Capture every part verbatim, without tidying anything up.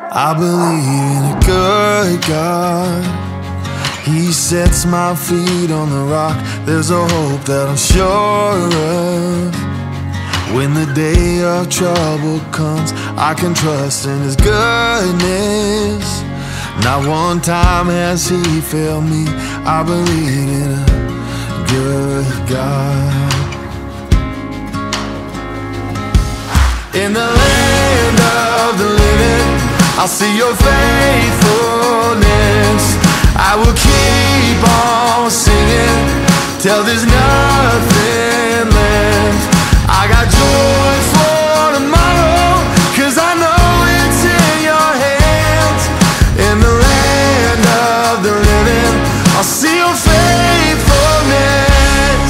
I believe in a good God. He sets my feet on the rock. There's a hope that I'm sure of. When the day of trouble comes, I can trust in His goodness. Not one time has He failed me. I believe in a good God. In the land of the living, I'll see Your faithfulness. I will keep on singing till there's nothing left. I got joy for tomorrow, 'cause I know it's in Your hands. In the land of the living, I'll see Your faithfulness.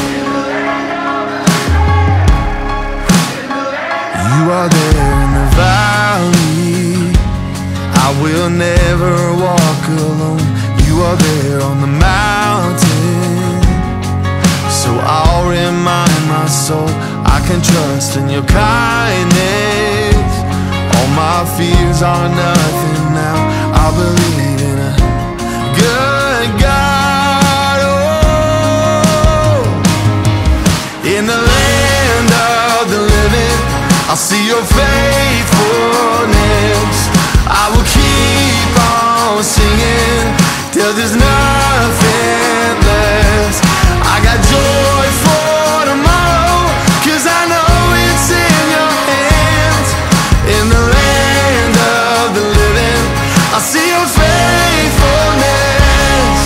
You are there in the valley. I will never walk alone. You are there on the mountain. So I'll remind my soul I can trust in Your kindness. All my fears are nothing now. I believe in a good God. Oh, in the land of the living, I'll see Your faithfulness. I will keep on singing till there's nothing left. I got joy for tomorrow, 'cause I know it's in Your hands. In the land of the living, I'll see Your faithfulness.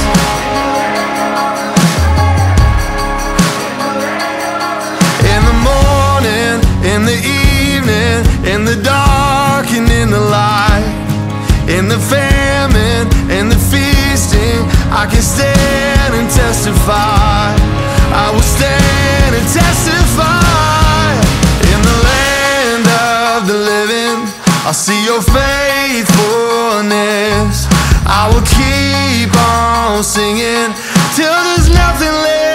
In the morning, in the evening, in the dark and in the light, in the famine, in the feasting, I can stand and testify. I will stand and testify. In the land of the living, I'll see Your faithfulness. I will keep on singing till there's nothing left.